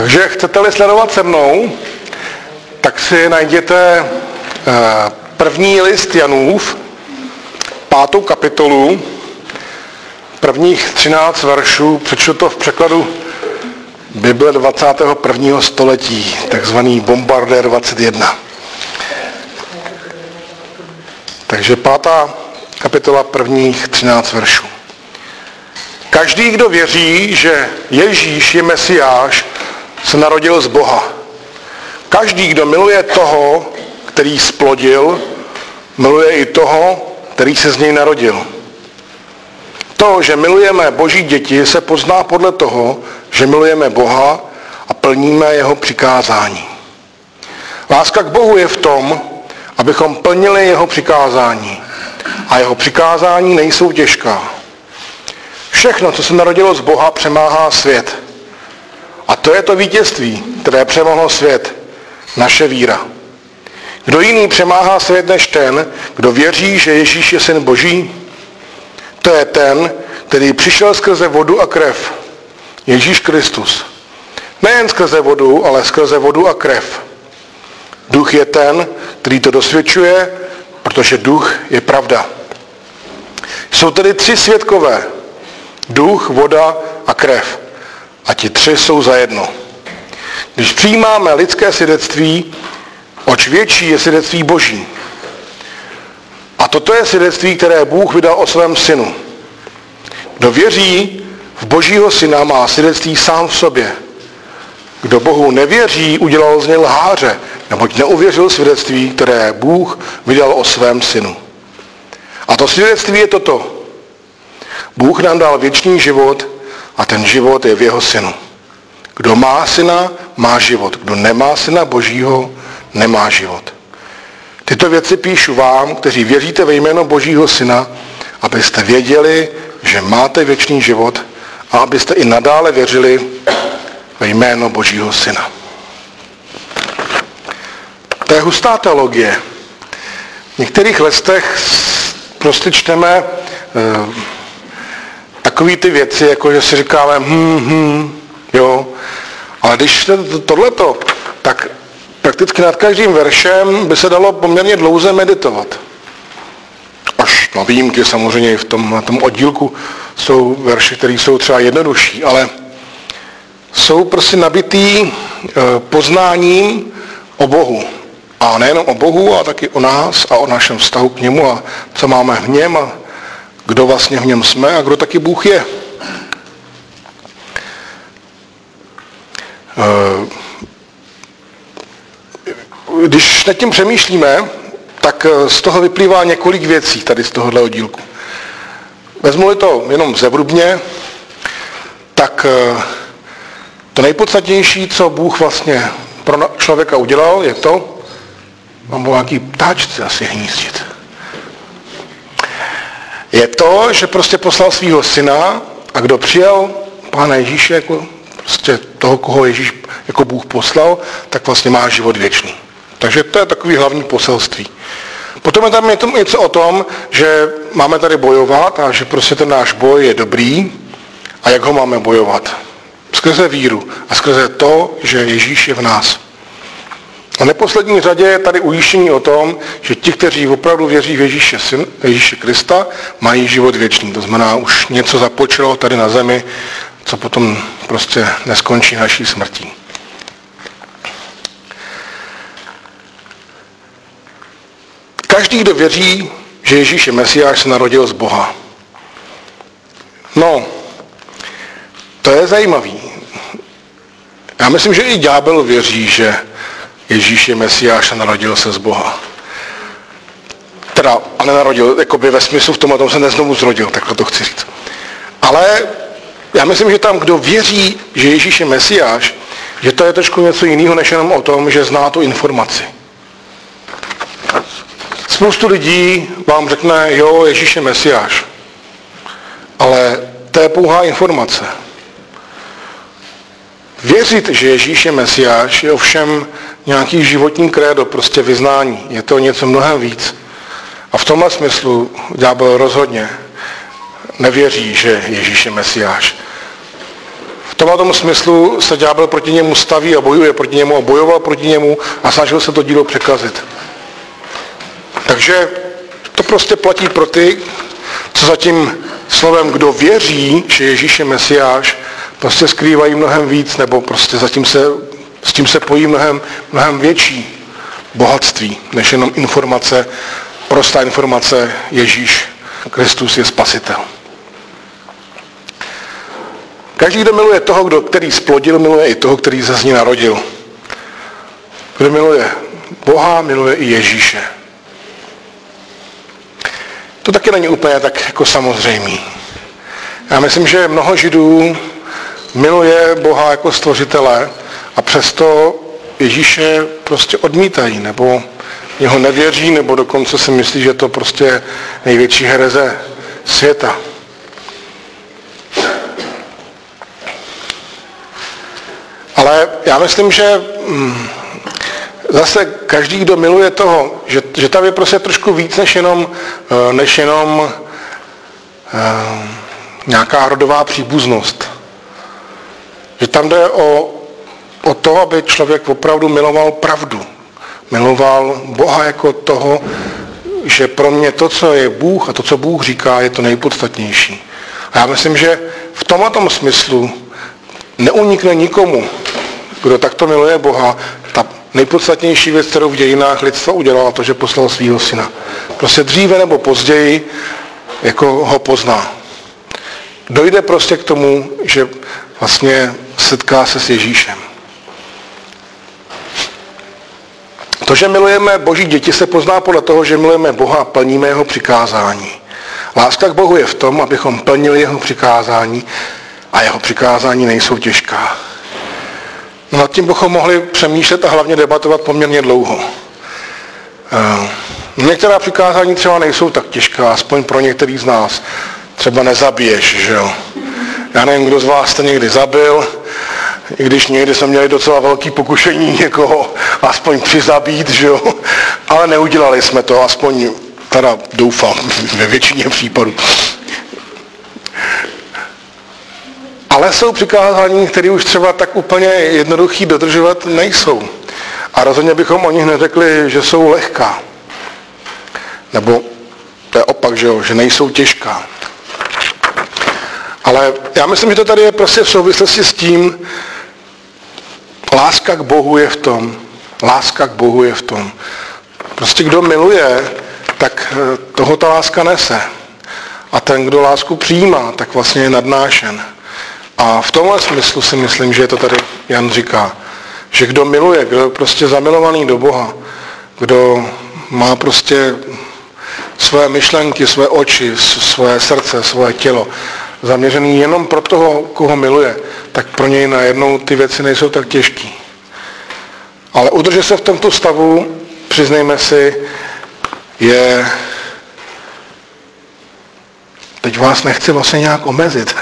Takže chcete-li sledovat se mnou, tak si najděte první list Janův, 5. kapitolu, prvních 13 veršů, přečtu to v překladu Bible 21. století, takzvaný Bombardér 21. Takže 5. kapitola prvních 13 veršů. Každý, kdo věří, že Ježíš je Mesiáš, se narodil z Boha. Každý, kdo miluje toho, který zplodil, miluje i toho, který se z něj narodil. To, že milujeme Boží děti, se pozná podle toho, že milujeme Boha a plníme jeho přikázání. Láska k Bohu je v tom, abychom plnili jeho přikázání. A jeho přikázání nejsou těžká. Všechno, co se narodilo z Boha, přemáhá svět. A to je to vítězství, které přemohlo svět, naše víra. Kdo jiný přemáhá svět než ten, kdo věří, že Ježíš je syn Boží? To je ten, který přišel skrze vodu a krev. Ježíš Kristus. Nejen skrze vodu, ale skrze vodu a krev. Duch je ten, který to dosvědčuje, protože duch je pravda. Jsou tedy 3 svědkové. Duch, voda a krev. A ti 3 jsou zajedno. Když přijímáme lidské svědectví, oč větší je svědectví Boží. A toto je svědectví, které Bůh vydal o svém synu. Kdo věří v Božího syna, má svědectví sám v sobě. Kdo Bohu nevěří, udělal z něj lháře, neboť neuvěřil svědectví, které Bůh vydal o svém synu. A to svědectví je toto. Bůh nám dal věčný život a ten život je v jeho synu. Kdo má syna, má život. Kdo nemá syna Božího, nemá život. Tyto věci píšu vám, kteří věříte ve jméno Božího syna, abyste věděli, že máte věčný život a abyste i nadále věřili ve jméno Božího syna. To je hustá teologie. V některých listech prostě čteme takový ty věci, jako že si říkáme jo, ale když čtete tohleto, tak prakticky nad každým veršem by se dalo poměrně dlouze meditovat. Až na výjimky samozřejmě na tom oddílku jsou verše, které jsou třeba jednodušší, ale jsou prostě nabitý poznáním o Bohu. A nejenom o Bohu, ale taky o nás a o našem vztahu k němu a co máme v něm a kdo vlastně v něm jsme a kdo taky Bůh je. Když nad tím přemýšlíme, tak z toho vyplývá několik věcí tady z tohohle oddílku. Vezmu-li to jenom zevrubně, tak to nejpodstatnější, co Bůh vlastně pro člověka udělal, je to, mám nějaký ptáčci asi hnízdit, je to, že prostě poslal svého syna a kdo přijal Pána Ježíše jako prostě toho, koho Ježíš jako Bůh poslal, tak vlastně má život věčný. Takže to je takový hlavní poselství. Potom je tam něco o tom, že máme tady bojovat a že prostě ten náš boj je dobrý a jak ho máme bojovat. Skrze víru a skrze to, že Ježíš je v nás. A v neposlední řadě je tady ujištění o tom, že ti, kteří opravdu věří v Ježíše Krista, mají život věčný. To znamená, už něco započalo tady na zemi, co potom prostě neskončí naší smrtí. Každý, kdo věří, že Ježíš je Mesiáš, se narodil z Boha. No, to je zajímavý. Já myslím, že i ďábel věří, že Ježíš je Mesiáš a narodil se z Boha. Teda, a nenarodil, jakoby ve smyslu v tom se neznovu zrodil, takhle to chci říct. Ale já myslím, že tam, kdo věří, že Ježíš je Mesiáš, že to je trošku něco jiného, než jenom o tom, že zná tu informaci. Spoustu lidí vám řekne, jo, Ježíš je Mesiáš. Ale to je pouhá informace. Věřit, že Ježíš je Mesiáš, je ovšem nějaký životní krédo, prostě vyznání. Je to něco mnohem víc. A v tomhle smyslu ďábel rozhodně nevěří, že Ježíš je Mesiáš. V tomto smyslu se ďábel proti němu staví a bojuje proti němu a bojoval proti němu a snažil se to dílo překazit. Takže to prostě platí pro ty, co za tím slovem, kdo věří, že Ježíš je Mesiáš, prostě skrývají mnohem víc, nebo prostě s tím se pojí mnohem větší bohatství, než jenom informace, prostá informace Ježíš Kristus je spasitel. Každý, kdo miluje toho, který splodil, miluje i toho, který se z ní narodil. Kdo miluje Boha, miluje i Ježíše. To taky není úplně tak jako samozřejmý. Já myslím, že mnoho Židů miluje Boha jako stvořitele a přesto Ježíše prostě odmítají, nebo jeho nevěří, nebo dokonce si myslí, že to prostě je největší hereze světa. Ale já myslím, že zase každý, kdo miluje toho, že tam je prostě trošku víc než jenom nějaká rodová příbuznost. Že tam jde o to, aby člověk opravdu miloval pravdu. Miloval Boha jako toho, že pro mě to, co je Bůh a to, co Bůh říká, je to nejpodstatnější. A já myslím, že v tomto smyslu neunikne nikomu, kdo takto miluje Boha, ta nejpodstatnější věc, kterou v dějinách lidstva udělala, to, že poslal svýho syna. Prostě dříve nebo později jako ho pozná. Dojde prostě k tomu, že vlastně setká se s Ježíšem. To, že milujeme Boží děti, se pozná podle toho, že milujeme Boha a plníme jeho přikázání. Láska k Bohu je v tom, abychom plnili jeho přikázání a jeho přikázání nejsou těžká. No, nad tím bychom mohli přemýšlet a hlavně debatovat poměrně dlouho. Některá přikázání třeba nejsou tak těžká, aspoň pro některý z nás. Třeba nezabiješ, že jo. Já nevím, kdo z vás jste někdy zabil, i když někdy jsme měli docela velký pokušení někoho aspoň přizabít, že jo. Ale neudělali jsme to, aspoň teda doufám, ve většině případů. Ale jsou přikázání, které už třeba tak úplně jednoduchý dodržovat nejsou. A rozhodně bychom o nich neřekli, že jsou lehká. Nebo to je opak, že nejsou těžká. Ale já myslím, že to tady je prostě v souvislosti s tím, láska k Bohu je v tom. Láska k Bohu je v tom. Prostě kdo miluje, tak toho ta láska nese. A ten, kdo lásku přijímá, tak vlastně je nadnášen. A v tomhle smyslu si myslím, že to tady Jan říká, že kdo miluje, kdo je prostě zamilovaný do Boha, kdo má prostě své myšlenky, své oči, své srdce, své tělo zaměřený jenom pro toho, koho miluje, tak pro něj najednou ty věci nejsou tak těžký. Ale udržet se v tomto stavu, přiznejme si, je... Teď vás nechci vlastně nějak omezit.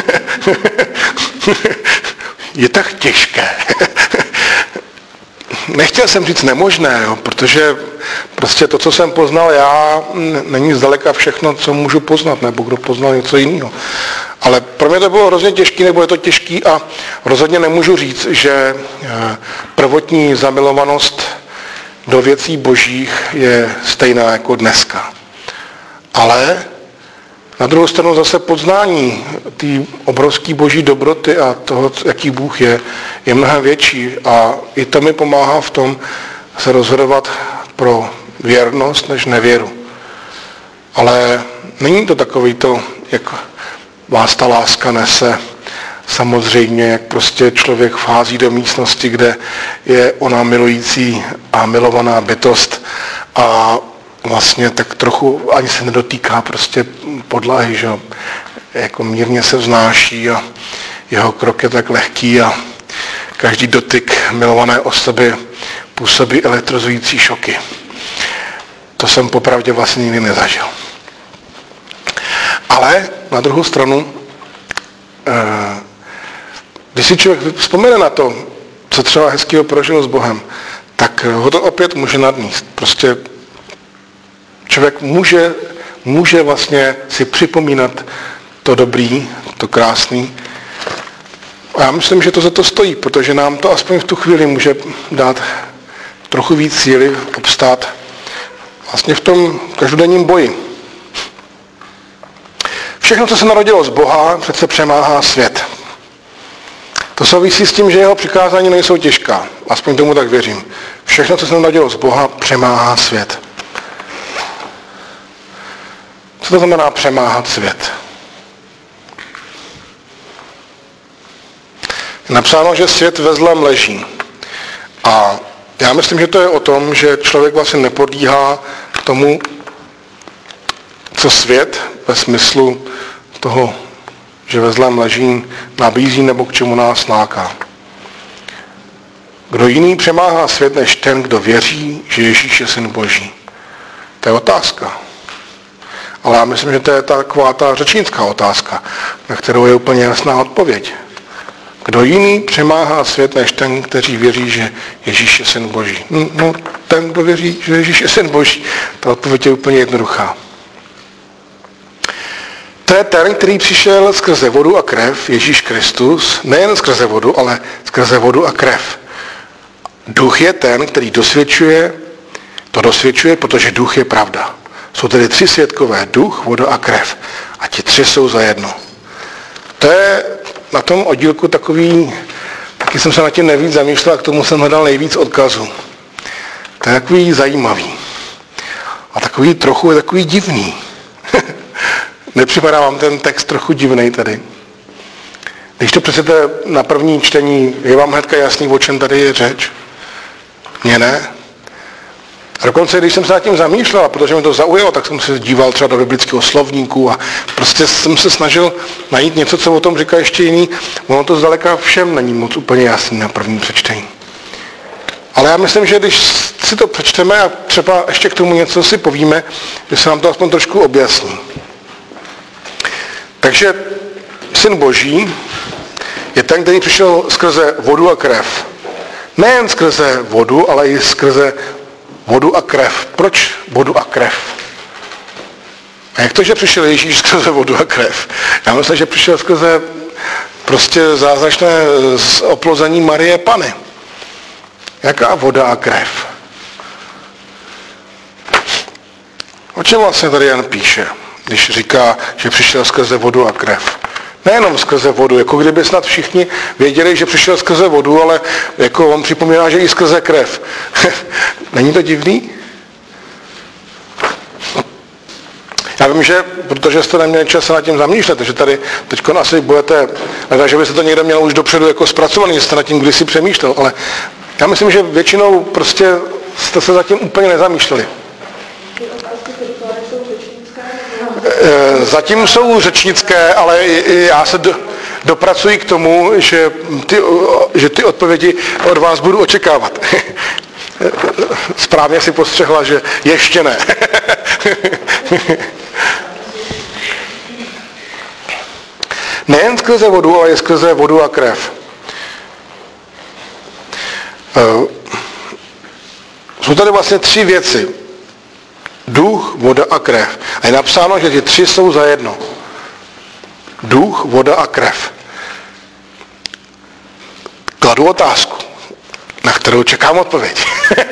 Je tak těžké. Nechtěl jsem říct nemožné, jo, protože prostě to, co jsem poznal já, není zdaleka všechno, co můžu poznat, nebo kdo poznal něco jiného. Ale pro mě to bylo hrozně těžké, nebo je to těžký a rozhodně nemůžu říct, že prvotní zamilovanost do věcí božích je stejná jako dneska. Ale na druhou stranu zase poznání té obrovské boží dobroty a toho, jaký Bůh je mnohem větší a i to mi pomáhá v tom se rozhodovat pro věrnost než nevěru. Ale není to takový to, jak vás ta láska nese samozřejmě, jak prostě člověk vchází do místnosti, kde je ona milující a milovaná bytost a vlastně tak trochu ani se nedotýká prostě podlahy, že jako mírně se vznáší a jeho krok je tak lehký a každý dotyk milované osoby působí elektrizující šoky. To jsem popravdě vlastně nikdy nezažil. Ale na druhou stranu, když si člověk vzpomene na to, co třeba hezkýho prožil s Bohem, tak ho to opět může nadníst. Prostě člověk může vlastně si připomínat to dobrý, to krásný, A já myslím, že to za to stojí, protože nám to aspoň v tu chvíli může dát trochu víc síly obstát vlastně v tom každodenním boji. Všechno, co se narodilo z Boha, přece přemáhá svět. To souvisí s tím, že jeho přikázání nejsou těžká. Aspoň tomu tak věřím. Všechno, co se narodilo z Boha, přemáhá svět. Co to znamená přemáhat svět? Je napsáno, že svět ve zlém leží. A já myslím, že to je o tom, že člověk vlastně nepodlíhá tomu, co svět ve smyslu toho, že ve zlém leží, nabízí nebo k čemu nás láká. Kdo jiný přemáhá svět než ten, kdo věří, že Ježíš je syn Boží? To je otázka. Ale já myslím, že to je taková ta řečnická otázka, na kterou je úplně jasná odpověď. Kdo jiný přemáhá svět než ten, který věří, že Ježíš je syn Boží? No, ten, kdo věří, že Ježíš je syn Boží. Ta odpověď je úplně jednoduchá. To je ten, který přišel skrze vodu a krev, Ježíš Kristus, nejen skrze vodu, ale skrze vodu a krev. Duch je ten, který dosvědčuje, protože duch je pravda. Jsou tedy 3 svědkové, duch, voda a krev. A ti 3 jsou za jedno. To je na tom oddílku takový, taky jsem se na tím nejvíc zamýšlel a k tomu jsem hledal nejvíc odkazů. To je takový zajímavý. A takový trochu je takový divný. Nepřipadá vám ten text trochu divnej tady? Když to přečtete na první čtení, je vám hnedka jasný, o čem tady je řeč? Mně ne. A dokonce, když jsem se nad tím zamýšlel, protože mě to zaujalo, tak jsem se díval třeba do biblického slovníku a prostě jsem se snažil najít něco, co o tom říká ještě jiný. Ono to zdaleka všem není moc úplně jasný na první přečtení. Ale já myslím, že když si to přečteme a třeba ještě k tomu něco si povíme, že se nám to aspoň trošku objasní. Takže syn Boží je ten, který přišel skrze vodu a krev. Nejen skrze vodu, ale i skrze vodu a krev. Proč vodu a krev? A jak to, že přišel Ježíš skrze vodu a krev? Já myslím, že přišel skrze prostě zázračné oplození Marie Panny. Jaká voda a krev? O čem vlastně tady Jan píše, když říká, že přišel skrze vodu a krev? Nejenom skrze vodu, jako kdyby snad všichni věděli, že přišel skrze vodu, ale jako on připomíná, že i skrze krev. Není to divný? Já vím, že, protože jste neměli čas se nad tím zamýšlet, že tady teď asi budete, nevím, že byste to někde měl už dopředu jako zpracovaný, že jste nad tím kdysi přemýšlel, ale já myslím, že většinou prostě jste se zatím úplně nezamýšleli. Zatím jsou řečnické, ale já se dopracuji k tomu, že ty odpovědi od vás budu očekávat. Správně si postřehla, že ještě ne. Nejen skrze vodu, ale i skrze vodu a krev. Jsou tady vlastně 3 věci. Duch, voda a krev. A je napsáno, že ty 3 jsou za jedno. Duch, voda a krev. Kladu otázku, na kterou čekám odpověď.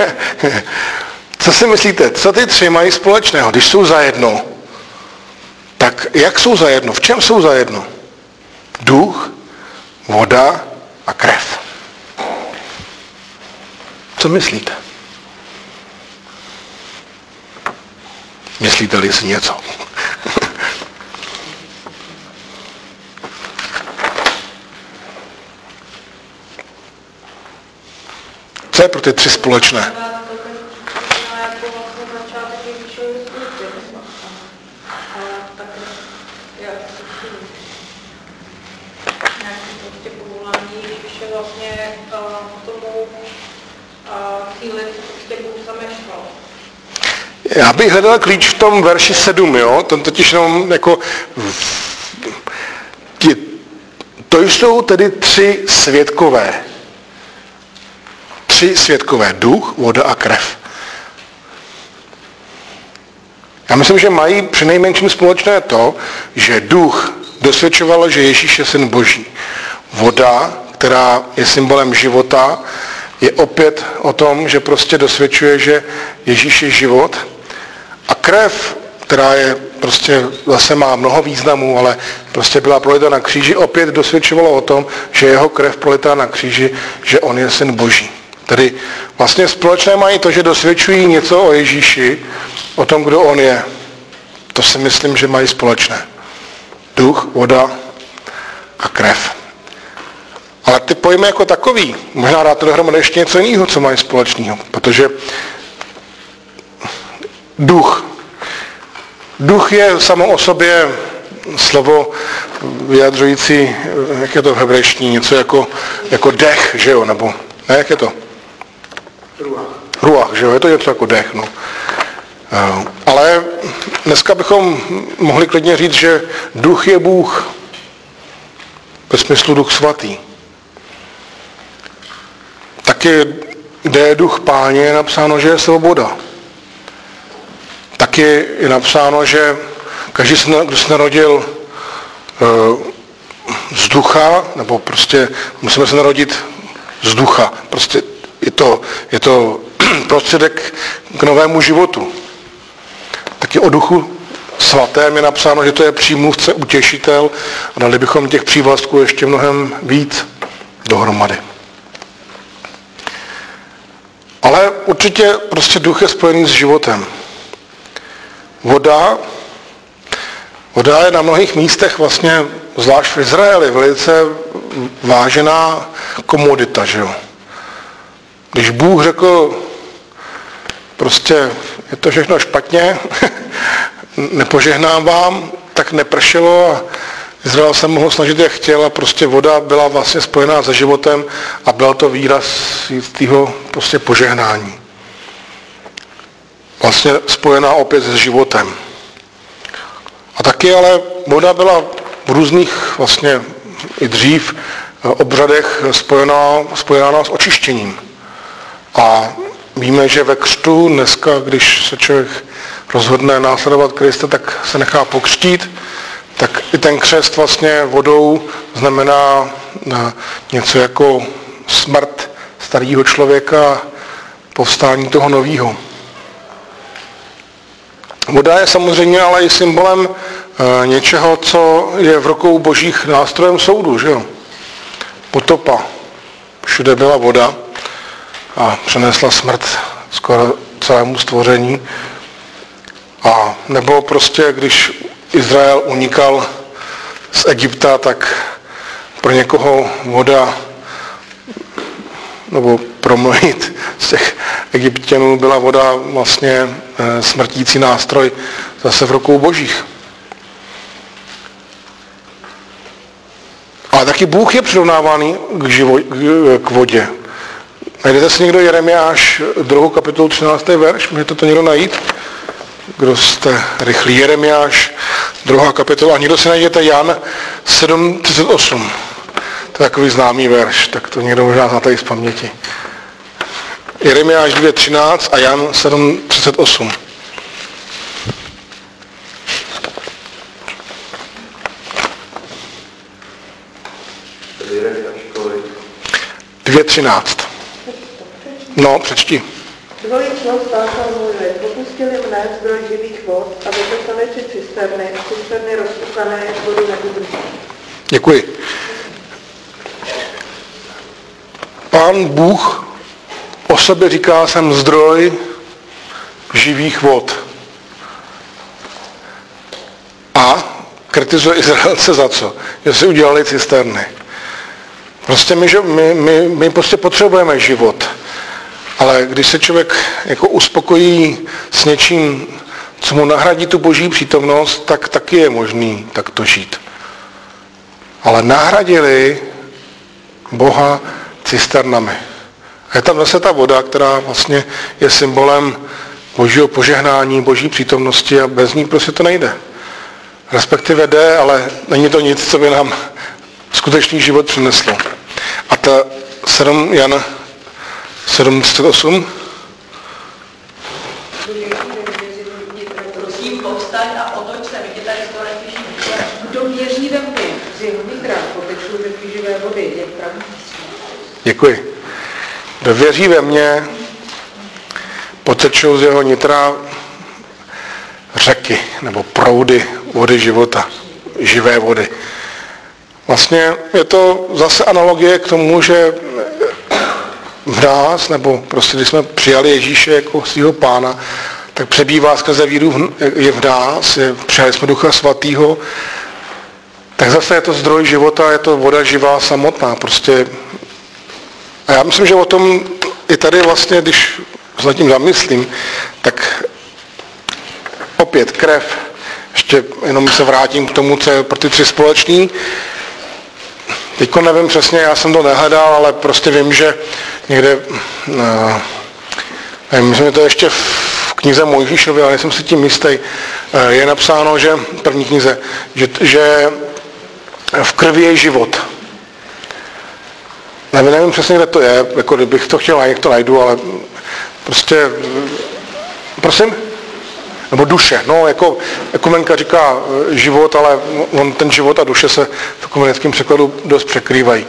Co si myslíte, co ty 3 mají společného, když jsou za jedno? Tak jak jsou za jedno? V čem jsou za jedno? Duch, voda a krev. Co myslíte? Myslíte-li si něco? Co je pro ty 3 společné? Já bych hledal klíč v tom verši 7, jo? Ten totiž jenom jako... To jsou tedy 3 svědkové. 3 svědkové. Duch, voda a krev. Já myslím, že mají přinejmenším společné to, že duch dosvědčoval, že Ježíš je syn Boží. Voda, která je symbolem života, je opět o tom, že prostě dosvědčuje, že Ježíš je život. A krev, která je prostě zase má mnoho významů, ale prostě byla prolita na kříži, opět dosvědčovalo o tom, že jeho krev prolitá na kříži, že on je syn Boží. Tedy vlastně společné mají to, že dosvědčují něco o Ježíši, o tom, kdo on je. To si myslím, že mají společné. Duch, voda a krev. Ale ty pojmy jako takový, možná dát to dohromady ještě něco jiného, co mají společného, protože duch je samo o sobě slovo vyjadřující, jak je to v hebrejštině, něco jako dech, že jo, nebo ne, jak je to? Ruach, že jo, je to něco jako dech, no. Ale dneska bychom mohli klidně říct, že duch je Bůh, ve smyslu duch svatý. Taky, kde je duch Páně, je napsáno, že je svoboda. Taky je napsáno, že každý, kdo se narodil z ducha, nebo prostě musíme se narodit z ducha. Prostě je to prostředek k novému životu. Taky o duchu svatém je napsáno, že to je přímluvce, utěšitel a dali bychom těch přívlastků ještě mnohem víc dohromady. Ale určitě prostě duch je spojený s životem. Voda je na mnohých místech vlastně, zvlášť v Izraeli, velice vážená komodita, že jo. Když Bůh řekl, prostě je to všechno špatně, nepožehnám vám, tak nepršelo a Izrael se mohl snažit, jak chtěl a prostě voda byla vlastně spojená se životem a byl to výraz jistého prostě požehnání. Vlastně spojená opět s životem. A taky ale voda byla v různých vlastně i dřív obřadech spojená s očištěním. A víme, že ve křtu dneska, když se člověk rozhodne následovat Krista, tak se nechá pokřtít, tak i ten křest vlastně vodou znamená něco jako smrt starého člověka, povstání toho nového. Voda je samozřejmě ale i symbolem něčeho, co je v rukou božích nástrojem soudu, že jo? Potopa. Všude byla voda a přenesla smrt skoro celému stvoření. A nebo prostě, když Izrael unikal z Egypta, tak pro někoho voda, nebo pro mnohý z těch Egypťanů byla voda vlastně smrtící nástroj zase v rukou božích. Ale taky Bůh je přirovnávaný k vodě. Najdete si někdo Jeremiáš 2. kapitolu 13. verš? Můžete to někdo najít? Kdo jste rychlý? Jeremiáš 2. kapitola. A někdo si najděte Jan 7.38. To je takový známý verš, tak to někdo možná znáte i z paměti. Jeremiáš 2.13 a Jan 7.38. No, přečti. Dvojí slov státal Mojžíš, popustili mne zdroj živých vod a vytesali si cisterny rozpukané, vodu neudrží. Děkuji. Pán Bůh o sobě říká, jsem zdroj živých vod. A kritizuje Izraelce za co? Že si udělali cisterny. Prostě my prostě potřebujeme život. Ale když se člověk jako uspokojí s něčím, co mu nahradí tu boží přítomnost, tak taky je možný takto žít. Ale nahradili Boha cisternami. A je tam zase ta voda, která vlastně je symbolem božího požehnání, boží přítomnosti a bez ní prostě to nejde. Respektive jde, ale není to nic, co by nám skutečný život přineslo. A ta Jan 7.38. Prosím, povstaň a otoč se, vidíte tady skoro těžší. Kdo měří ve mně, z jeho nitra poteče řekli živé vody, je pravda. Děkuji. Kdo věří ve mně, potečou z jeho nitra řeky nebo proudy vody života, živé vody. Vlastně je to zase analogie k tomu, že v nás, nebo prostě když jsme přijali Ježíše jako svého pána, tak přebývá skrze víru je v nás, přijali jsme Ducha Svatýho, tak zase je to zdroj života, je to voda živá samotná. Prostě. A já myslím, že o tom i tady vlastně, když se nad tím zamyslím, tak opět krev, ještě jenom se vrátím k tomu, co je pro ty tři společný. Teďko nevím přesně, já jsem to nehledal, ale prostě vím, že někde, nevím, myslím, že to ještě v knize Mojžíšově, ale nejsem si tím jistý, je napsáno, že v první knize, že v krvi je život. Nevím přesně, kde to je, jako kdybych to chtěl, jak to najdu, ale prostě, prosím? Nebo duše, no, jako Menka říká život, ale on ten život a duše se v komunickém překladu dost překrývají.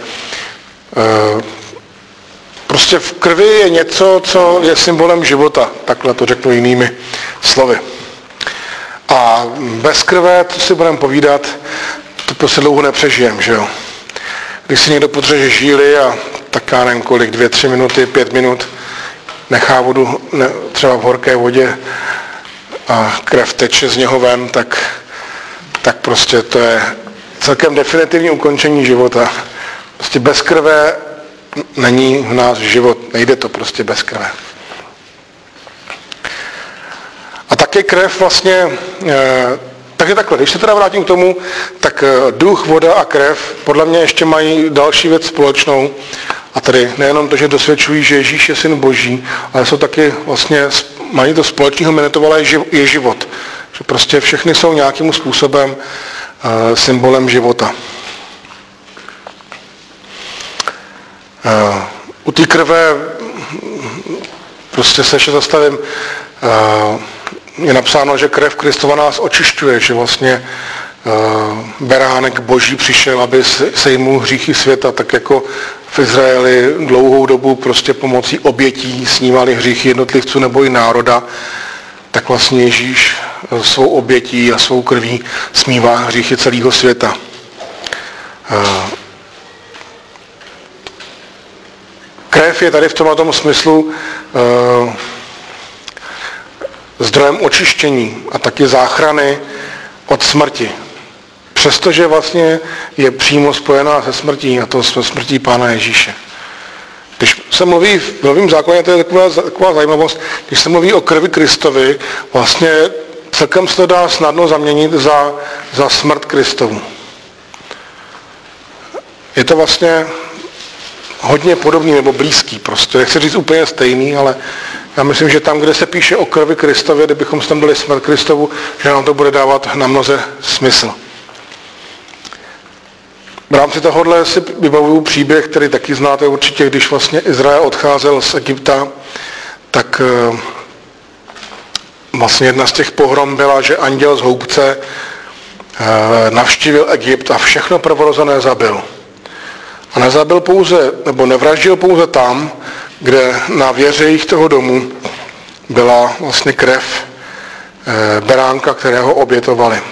Prostě v krvi je něco, co je symbolem života, takhle to řeknu jinými slovy. A bez krve, to si budeme povídat, to prostě dlouho nepřežijem, že jo. Když si někdo potřeže žíly a tak já nevím kolik, 2-3 minuty, 5 minut, nechá vodu třeba v horké vodě a krev teče z něho ven, tak prostě to je celkem definitivní ukončení života. Prostě bez krve není v nás život, nejde to prostě bez krve. A také krev vlastně, takže takhle, když se teda vrátím k tomu, tak duch, voda a krev podle mě ještě mají další věc společnou. A tady nejenom to, že dosvědčují, že Ježíš je syn Boží, ale jsou taky vlastně, mají to společného, jmenovala je život. Že prostě všechny jsou nějakým způsobem symbolem života. U té krve prostě se ještě zastavím, je napsáno, že krev Kristova nás očišťuje, že vlastně beránek Boží přišel, aby sejmul hříchy světa, tak jako v Izraeli dlouhou dobu prostě pomocí obětí snímali hříchy jednotlivců nebo i národa, tak vlastně Ježíš svou obětí a svou krví smívá hříchy celého světa. Krev je tady v tomto smyslu zdrojem očištění a taky záchrany od smrti. Přestože vlastně je přímo spojená se smrtí, a to se smrtí Pána Ježíše. Když se mluví v Novém zákoně, to je taková zajímavost, když se mluví o krvi Kristovi, vlastně celkem se to dá snadno zaměnit za smrt Kristovu. Je to vlastně hodně podobný nebo blízký prostě. Nechci říct úplně stejný, ale já myslím, že tam, kde se píše o krvi Kristově, kdybychom tam dali smrt Kristovu, že nám to bude dávat na mnoze smysl. V rámci tohohle si vybavuju příběh, který taky znáte určitě, když vlastně Izrael odcházel z Egypta, tak vlastně jedna z těch pohrom byla, že anděl z houbce navštívil Egypt a všechno prvorozené zabil. A nezabil pouze, nebo nevraždil pouze tam, kde na věřejích toho domu byla vlastně krev beránka, kterého obětovali.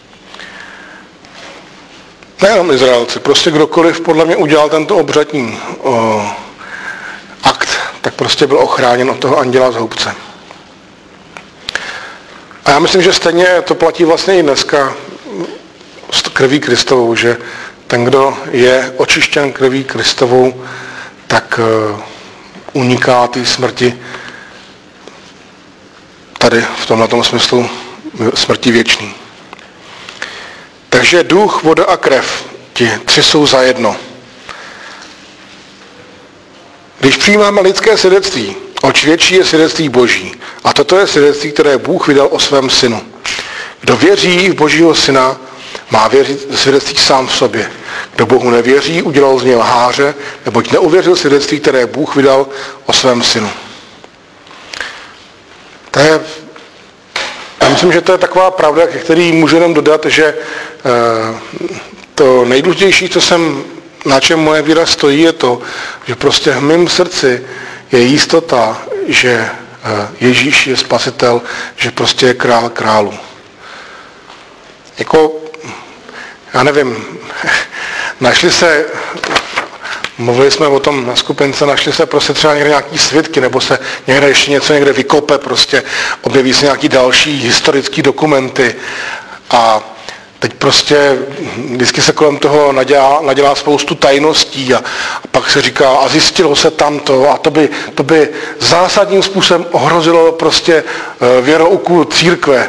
Nejenom Izraelci, prostě kdokoliv podle mě udělal tento obřadní akt, tak prostě byl ochráněn od toho anděla z houbce. A já myslím, že stejně to platí vlastně i dneska s krví Kristovou, že ten, kdo je očištěn krví Kristovou, tak uniká té smrti tady v tomhletom smyslu smrti věčný. Takže duch, voda a krev, ti tři jsou zajedno. Když přijímáme lidské svědectví, oč větší je svědectví Boží. A toto je svědectví, které Bůh vydal o svém synu. Kdo věří v Božího syna, má věřit svědectví sám v sobě. Kdo Bohu nevěří, udělal z něj lháře, neboť neuvěřil svědectví, které Bůh vydal o svém synu. Já myslím, že to je taková pravda, ke který můžu jenom dodat, že to nejdůležitější, co jsem na čem moje víra stojí, je to, že prostě v mém srdci je jistota, že Ježíš je spasitel, že prostě je král králů. Jako, já nevím, mluvili jsme o tom na skupince, našli se prostě třeba někde nějaký svědky, nebo se někde ještě něco někde vykope, prostě objeví se nějaký další historický dokumenty a teď prostě vždycky se kolem toho nadělá spoustu tajností a pak se říká a zjistilo se tamto a to by zásadním způsobem ohrozilo prostě věrouku církve.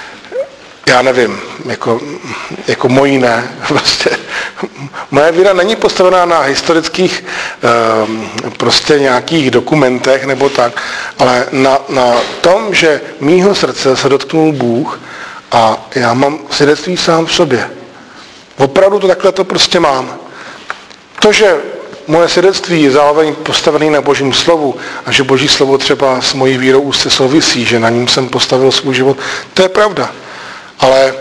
Já nevím, jako mojí ne. Prostě moje víra není postavená na historických prostě nějakých dokumentech nebo tak, ale na tom, že mýho srdce se dotknul Bůh a já mám svědectví sám v sobě. Opravdu to takhle to prostě mám. To, že moje svědectví je zároveň postavené na Božím slovu a že Boží slovo třeba s mojí vírou úzce souvisí, že na ním jsem postavil svůj život, to je pravda. Ale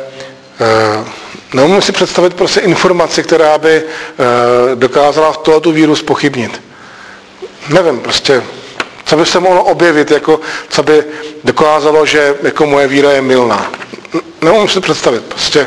neumím si představit prostě informaci, která by dokázala tu víru zpochybnit. Nevím, prostě, co by se mohlo objevit, jako, co by dokázalo, že jako moje víra je mylná. Neumím si představit, prostě.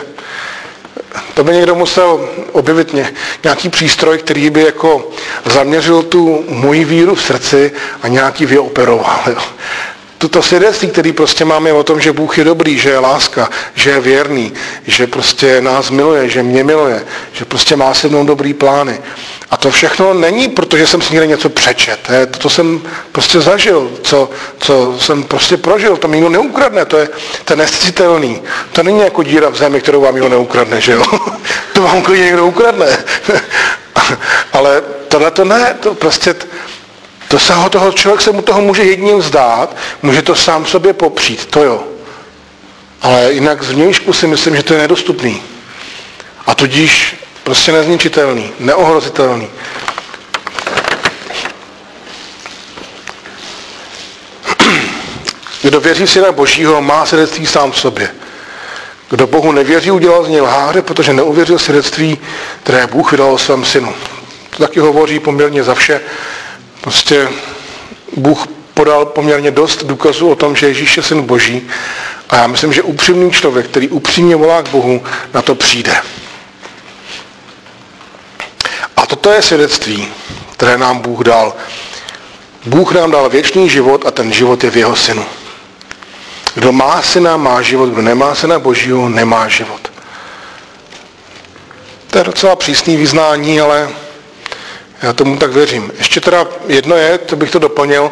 To by někdo musel objevit nějaký přístroj, který by jako zaměřil tu moji víru v srdci a nějaký vyoperoval. Jo. Toto svědectví, který prostě máme o tom, že Bůh je dobrý, že je láska, že je věrný, že prostě nás miluje, že mě miluje, že prostě má se mnou dobrý plány. A to všechno není, protože jsem si někde něco přečet. To jsem prostě zažil, co jsem prostě prožil. To mi nikdo neukradne, to je nescitelný. To není jako díra v zemi, kterou vám nikdo neukradne, že jo? To vám klidně někdo ukradne. Ale tohle to ne, to prostě... Člověk se mu toho může jedině vzdát, může to sám sobě popřít, to jo. Ale jinak zvnějšku si myslím, že to je nedostupný. A tudíž prostě nezničitelný, neohrozitelný. Kdo věří Syna Božího, má svědectví sám v sobě. Kdo Bohu nevěří, udělal z něj lháře, protože neuvěřil svědectví, které Bůh vydal o svém synu. To taky hovoří poměrně za vše. Prostě Bůh podal poměrně dost důkazů o tom, že Ježíš je syn Boží a já myslím, že upřímný člověk, který upřímně volá k Bohu, na to přijde. A toto je svědectví, které nám Bůh dal. Bůh nám dal věčný život a ten život je v jeho synu. Kdo má syna, má život, kdo nemá syna Božího, nemá život. To je docela přísný vyznání, ale já tomu tak věřím. Ještě teda jedno je, to bych to doplnil.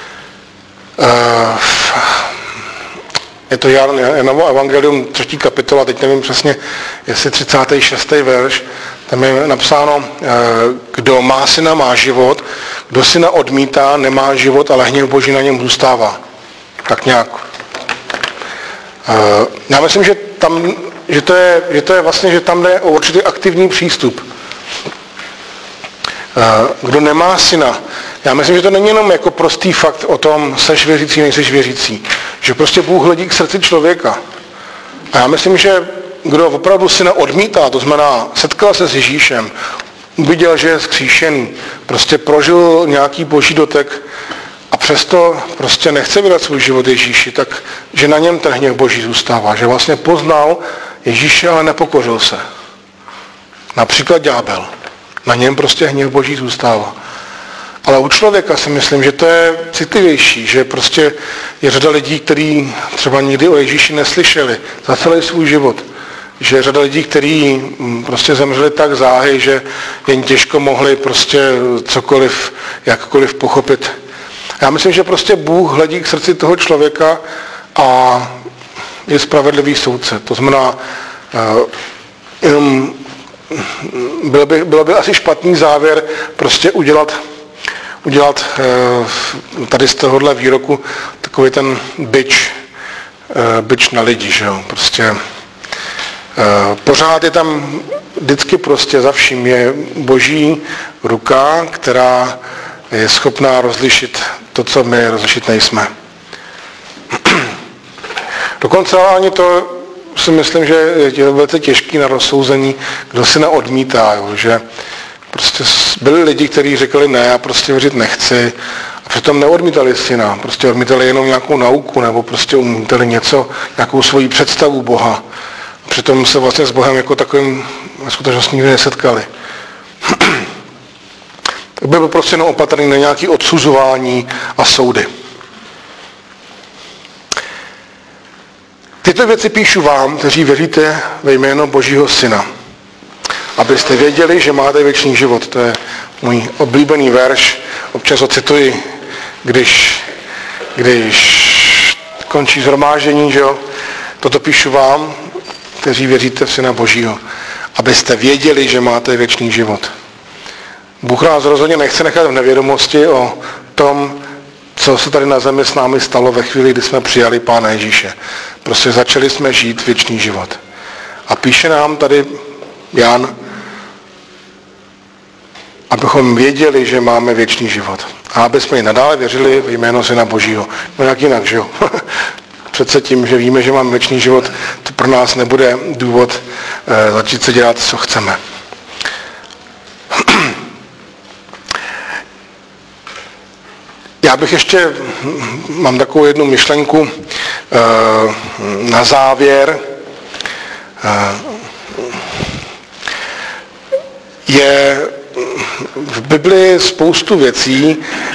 Je to Janovo evangelium 3. kapitola, teď nevím přesně, jestli 36. verš. Tam je napsáno, kdo má syna, má život, kdo syna odmítá, nemá život, ale hněv Boží na něm zůstává. Tak nějak. Já myslím, že to je vlastně, že tam jde o určitý aktivní přístup. Kdo nemá syna, já myslím, že to není jenom jako prostý fakt o tom, seš věřící, nejseš věřící. Že prostě Bůh hledí k srdci člověka. A já myslím, že kdo opravdu syna odmítá, to znamená, setkal se s Ježíšem, viděl, že je vzkříšený, prostě prožil nějaký boží dotek a přesto prostě nechce vydat svůj život Ježíši, tak že na něm ten hněv Boží zůstává. Že vlastně poznal Ježíše, ale nepokořil se. Například ďábel. Na něm prostě hněv Boží zůstává. Ale u člověka si myslím, že to je citlivější, že prostě je řada lidí, kteří třeba nikdy o Ježíši neslyšeli za celý svůj život. Že je řada lidí, kteří prostě zemřeli tak záhy, že jen těžko mohli prostě cokoliv, jakkoliv pochopit. Já myslím, že prostě Bůh hledí k srdci toho člověka a je spravedlivý soudce. To znamená, jenom bylo by asi špatný závěr prostě udělat tady z tohohle výroku takový ten bič na lidi, že jo, prostě pořád je tam vždycky prostě za vším je Boží ruka, která je schopná rozlišit to, co my rozlišit nejsme. Dokonce ani to si myslím, že je velice těžký na rozsouzení, kdo si neodmítá, jo, že Prostě byli lidi, kteří řekli ne, já prostě věřit nechci. A přitom neodmítali syna, prostě odmítali jenom nějakou nauku, nebo prostě odmítali něco, nějakou svoji představu Boha. A přitom se vlastně s Bohem jako takovým ve skutečnosti nikdy nesetkali. Tak byl prostě jenom opatrný na nějaké odsuzování a soudy. Tyto věci píšu vám, kteří věříte ve jméno Božího Syna, abyste věděli, že máte věčný život. To je můj oblíbený verš, občas ho cituji, když končí shromáždění, že jo. Toto píšu vám, kteří věříte v Syna Božího, abyste věděli, že máte věčný život. Bůh nás rozhodně nechce nechat v nevědomosti o tom, co se tady na zemi s námi stalo ve chvíli, kdy jsme přijali Pána Ježíše. Prostě začali jsme žít věčný život. A píše nám tady Jan, abychom věděli, že máme věčný život. A aby jsme i nadále věřili v jméno Syna Božího. No jak jinak, že jo? Přece tím, že víme, že máme věčný život, to pro nás nebude důvod začít se dělat, co chceme. Já bych ještě, mám takovou jednu myšlenku na závěr. Je v Biblii spoustu věcí,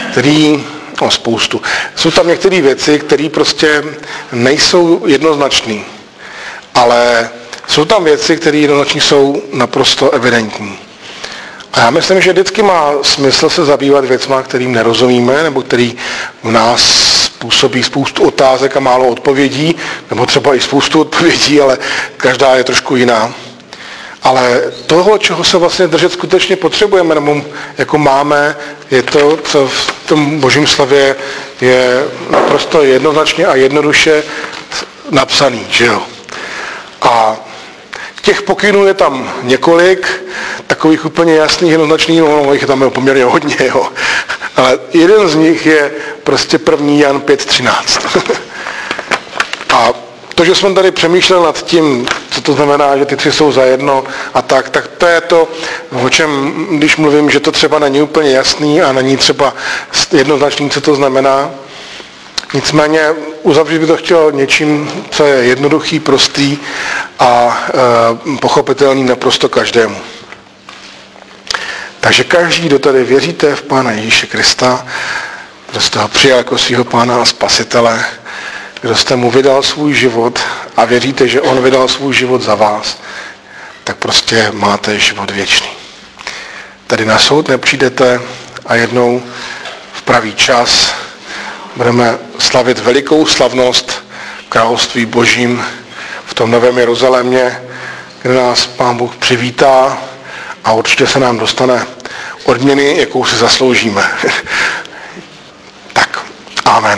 jsou tam některé věci, které prostě nejsou jednoznačné, ale jsou tam věci, které jednoznačně jsou naprosto evidentní. A já myslím, že vždycky má smysl se zabývat věcma, kterým nerozumíme, nebo který v nás způsobí spoustu otázek a málo odpovědí, nebo třeba i spoustu odpovědí, ale každá je trošku jiná. Ale toho, čeho se vlastně držet skutečně potřebujeme, nebo jako máme, je to, co v tom Božím slově je naprosto jednoznačně a jednoduše napsaný, že jo. A těch pokynů je tam několik, takových úplně jasných, jednoznačných, no jich tam je poměrně hodně, jo. Ale jeden z nich je prostě 1. Jan 5.13. A to, že jsem tady přemýšlel nad tím, co to znamená, že ty tři jsou za jedno a tak to je to, o čem, když mluvím, že to třeba není úplně jasný a není třeba jednoznačný, co to znamená. Nicméně uzavřít bych to chtěl něčím, co je jednoduchý, prostý a pochopitelný naprosto každému. Takže každý, kdo tady věříte v Pána Ježíše Krista, kdo jste ho přijal jako svého Pána a Spasitele, kdo jste mu vydal svůj život a věříte, že on vydal svůj život za vás, tak prostě máte život věčný. Tady na soud nepřijdete a jednou v pravý čas budeme slavit velikou slavnost v království Božím v tom Novém Jeruzalémě, kde nás Pán Bůh přivítá a určitě se nám dostane odměny, jakou si zasloužíme. Tak, amen.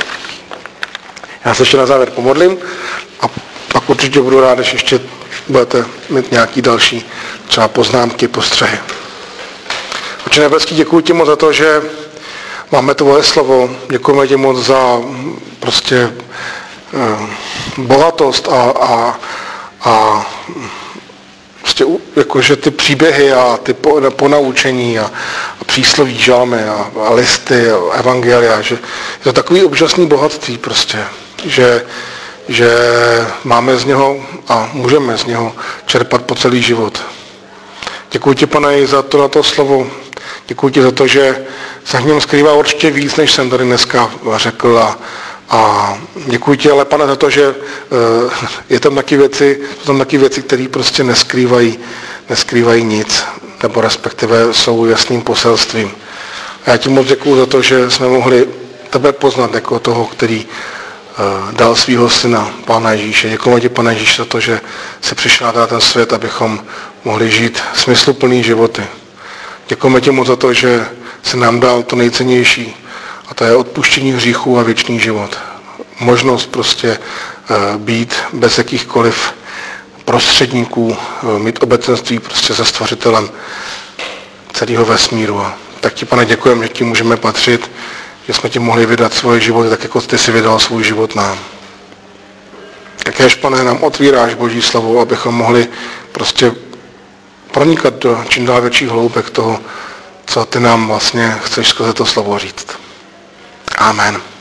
Já se ještě na závěr pomodlím a pak určitě budu rád, když ještě budete mít nějaký další třeba poznámky, postřehy. Otče nebeský, děkuji ti moc za to, že máme tvoje slovo. Děkujeme ti moc za prostě bohatost a prostě jakože ty příběhy a ty ponaučení a přísloví, žalmy a listy a evangelia, že je to takový úžasný bohatství prostě, že máme z něho a můžeme z něho čerpat po celý život. Děkuji ti, Pane, za to na to slovo. Děkuji ti za to, že se v něm skrývá určitě víc, než jsem tady dneska řekl. A děkuji ti, ale Pane, za to, že jsou tam taky věci, které prostě neskrývají nic, nebo respektive jsou jasným poselstvím. A já ti moc děkuji za to, že jsme mohli tebe poznat jako toho, který dal svého syna, Pána Ježíše. Děkujeme ti, Pane Ježíš, za to, že jsi přišel na ten svět, abychom mohli žít smysluplný životy. Děkujeme ti moc za to, že jsi nám dal to nejcennější, a to je odpuštění hříchů a věčný život. Možnost prostě být bez jakýchkoliv prostředníků, mít obecenství prostě se Stvořitelem celého vesmíru. A tak ti, Pane, děkujeme, že ti můžeme patřit, že jsme ti mohli vydat svoje životy, tak jako ty si vydal svůj život nám. Takéž, Pane, nám otvíráš Boží slovo, abychom mohli prostě pronikat do čím dál větších hloubek toho, co ty nám vlastně chceš skrze to slovo říct. Amen.